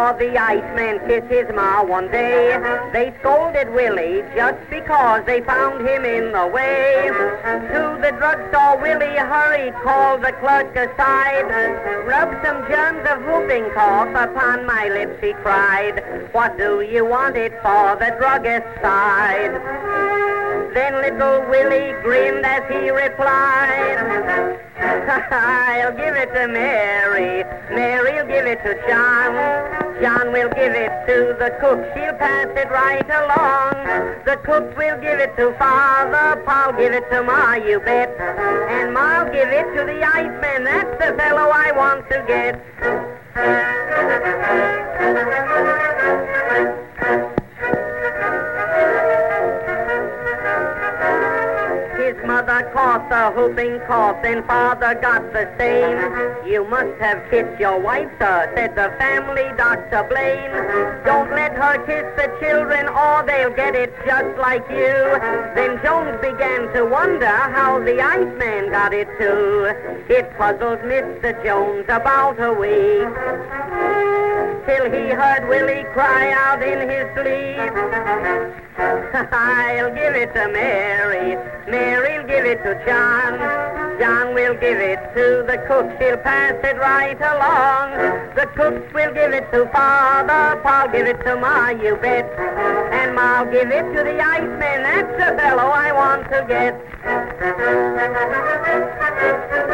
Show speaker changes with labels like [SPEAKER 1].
[SPEAKER 1] saw the Iceman kiss his ma one day. They scolded Willie just because they found him in the way. To the drugstore Willie hurried, called the clerk aside. Rub some germs of whooping cough upon my lips, he cried. What do you want it for? The druggist sighed. Then little Willie grinned as he replied, I'll give it to Mary. Mary'll give it to John. John will give it to the cook. She'll pass it right along. The cook will give it to Father. Pa'll give it to Ma, you bet. And Ma'll give it to the Iceman. That's the fellow I want to get. His mother caught the whooping cough, and father got the same. You must have kissed your wife, sir, said the family doctor Blaine. Don't let her kiss the children, or they'll get it just like you. Then Jones began to wonder how the Iceman got it too. It puzzled Mr. Jones about a week, till he heard Willie cry out in his sleep, I'll give it to Mary. Mary'll give it to John. John will give it to the cook. She'll pass it right along. The cook will give it to Father. Pa'll give it to Ma, you bet. And Ma'll give it to the Iceman. That's the fellow I want to get.